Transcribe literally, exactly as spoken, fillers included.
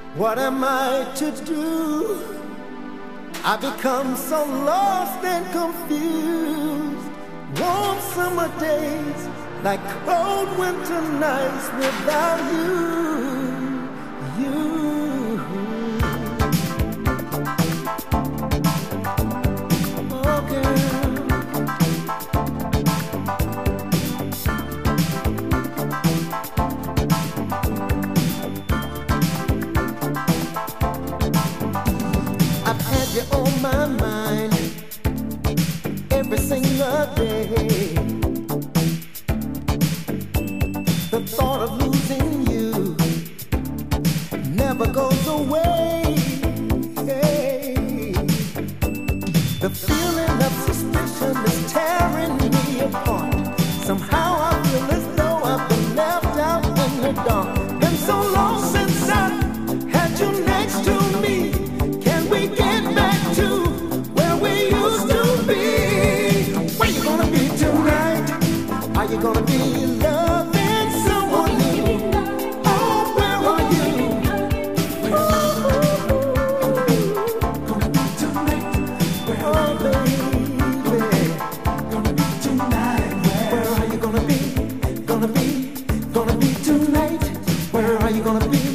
What am I to do? I become so lost and confused. Warm summer days like cold winter nights without you. You. Oh, girl. I've had you on my mind every single day. The thought of losing you never goes away. The feeling of suspicion is tearing me apart. Somehow I feel as though I've been left out in the dark. Been so long since I had you next to me. Can we get back to where we used to be? Where you gonna be tonight? Are you gonna be loving someone new? Oh, where are you? Gonna be tonight. Where are you, baby? Gonna be tonight. Where are you gonna be? Gonna be, gonna be tonight. Where are you gonna be?